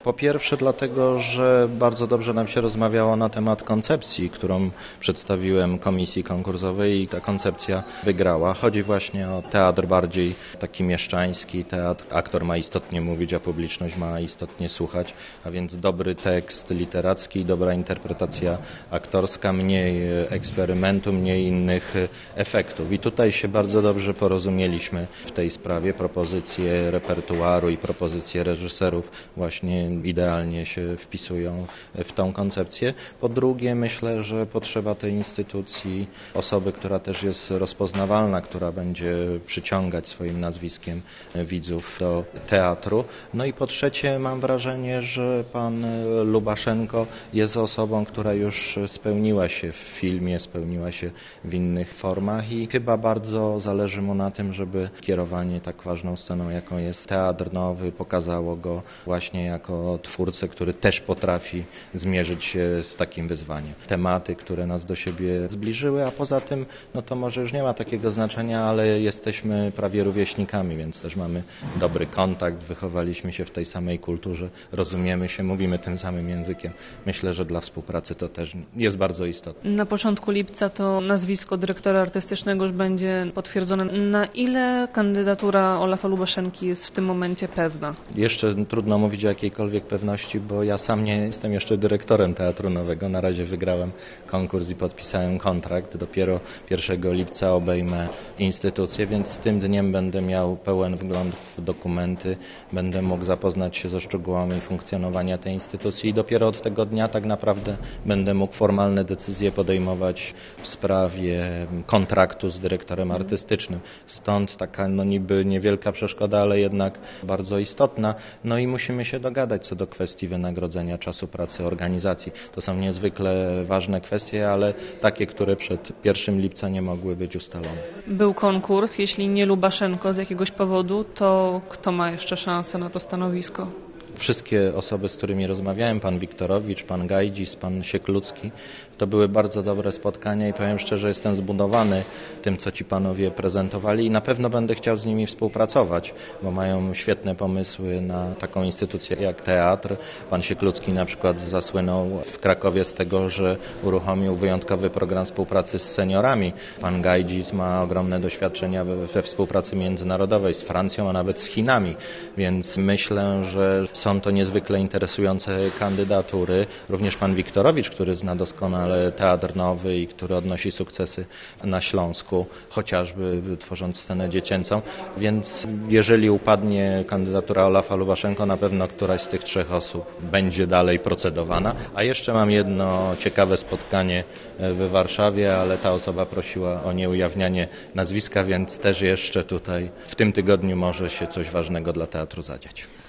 Po pierwsze dlatego, że bardzo dobrze nam się rozmawiało na temat koncepcji, którą przedstawiłem komisji konkursowej i ta koncepcja wygrała. Chodzi właśnie o teatr bardziej taki mieszczański, teatr, aktor ma istotnie mówić, a publiczność ma istotnie słuchać, a więc dobry tekst literacki, dobra interpretacja aktorska, mniej eksperymentu, mniej innych efektów. I tutaj się bardzo dobrze porozumieliśmy w tej sprawie. Propozycje repertuaru i propozycje reżyserów właśnie idealnie się wpisują w tą koncepcję. Po drugie, myślę, że potrzeba tej instytucji osoby, która też jest rozpoznawalna, która będzie przyciągać swoim nazwiskiem widzów do teatru. No i po trzecie, mam wrażenie, że pan Lubaszenko jest osobą, która już spełniła się w filmie, spełniła się w innych formach i chyba bardzo zależy mu na tym, żeby kierowanie tak ważną sceną, jaką jest Teatr Nowy, pokazało go właśnie jako twórcę, który też potrafi zmierzyć się z takim wyzwaniem. Tematy, które nas do siebie zbliżyły, a poza tym, no to może już nie ma takiego znaczenia, ale jesteśmy prawie rówieśnikami, więc też mamy dobry kontakt, wychowaliśmy się w tej samej kulturze, rozumiemy się, mówimy tym samym językiem. Myślę, że dla współpracy to też jest bardzo istotne. Na początku lipca to nazwisko dyrektora artystycznego już będzie potwierdzone. Na ile kandydatura Olafa Lubaszenki jest w tym momencie pewna? Jeszcze trudno mówić o jakiejkolwiek pewności, bo ja sam nie jestem jeszcze dyrektorem Teatru Nowego. Na razie wygrałem konkurs i podpisałem kontrakt. Dopiero 1 lipca obejmę instytucję, więc z tym dniem będę miał pełen wgląd w dokumenty, będę mógł zapoznać się ze szczegółami funkcjonowania tej instytucji i dopiero od tego dnia tak naprawdę będę mógł formalne decyzje podejmować w sprawie kontraktu z dyrektorem artystycznym. Stąd taka niby niewielka przeszkoda, ale jednak bardzo istotna. No i musimy się dogadać co do kwestii wynagrodzenia czasu pracy organizacji. To są niezwykle ważne kwestie, ale takie, które przed 1 lipca nie mogły być ustalone. Był konkurs, jeśli nie Lubaszenko z jakiegoś powodu, to kto ma jeszcze szansę na to stanowisko? Wszystkie osoby, z którymi rozmawiałem, pan Wiktorowicz, pan Gajdzis, pan Sieklucki, to były bardzo dobre spotkania i powiem szczerze, jestem zbudowany tym, co ci panowie prezentowali i na pewno będę chciał z nimi współpracować, bo mają świetne pomysły na taką instytucję jak teatr. Pan Sieklucki na przykład zasłynął w Krakowie z tego, że uruchomił wyjątkowy program współpracy z seniorami. Pan Gajdzis ma ogromne doświadczenia we współpracy międzynarodowej z Francją, a nawet z Chinami, więc myślę, że są to niezwykle interesujące kandydatury. Również pan Wiktorowicz, który zna doskonale Teatr Nowy i który odnosi sukcesy na Śląsku, chociażby tworząc scenę dziecięcą. Więc jeżeli upadnie kandydatura Olafa Lubaszenko, na pewno któraś z tych trzech osób będzie dalej procedowana. A jeszcze mam jedno ciekawe spotkanie w Warszawie, ale ta osoba prosiła o nieujawnianie nazwiska, więc też jeszcze tutaj w tym tygodniu może się coś ważnego dla teatru zadziać.